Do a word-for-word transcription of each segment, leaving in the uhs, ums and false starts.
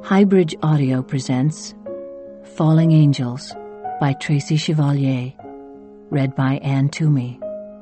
Highbridge Audio presents Falling Angels by Tracy Chevalier, read by Anne Toomey.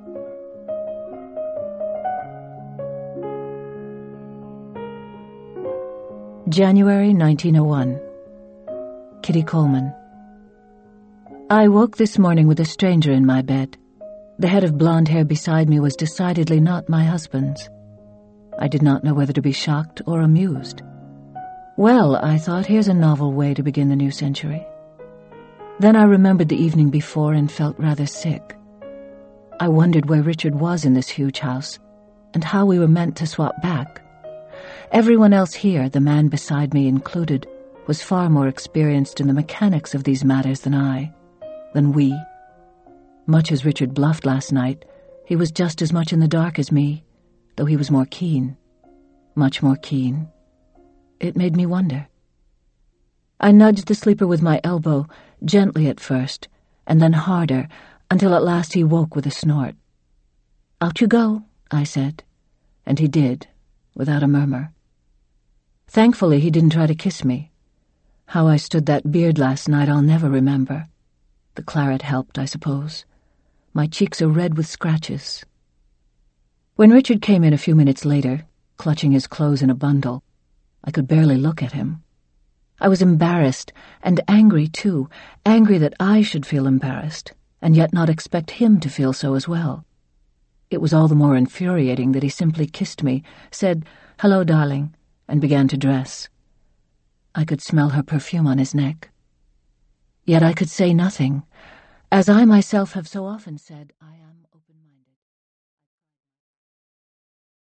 January nineteen oh one. Kitty Coleman. I woke this morning with a stranger in my bed. The head of blonde hair beside me was decidedly not my husband's. I did not know whether to be shocked or amused. Well, I thought, here's a novel way to begin the new century. Then I remembered the evening before and felt rather sick. I wondered where Richard was in this huge house, and how we were meant to swap back. Everyone else here, the man beside me included, was far more experienced in the mechanics of these matters than I, than we. Much as Richard bluffed last night, he was just as much in the dark as me, though he was more keen, much more keen. It made me wonder. I nudged the sleeper with my elbow, gently at first, and then harder, until at last he woke with a snort. "Out you go," I said, and he did, without a murmur. Thankfully, he didn't try to kiss me. How I stood that beard last night I'll never remember. The claret helped, I suppose. My cheeks are red with scratches. When Richard came in a few minutes later, clutching his clothes in a bundle, I could barely look at him. I was embarrassed, and angry too, angry that I should feel embarrassed, and yet not expect him to feel so as well. It was all the more infuriating that he simply kissed me, said, "Hello, darling," and began to dress. I could smell her perfume on his neck. Yet I could say nothing. As I myself have so often said, I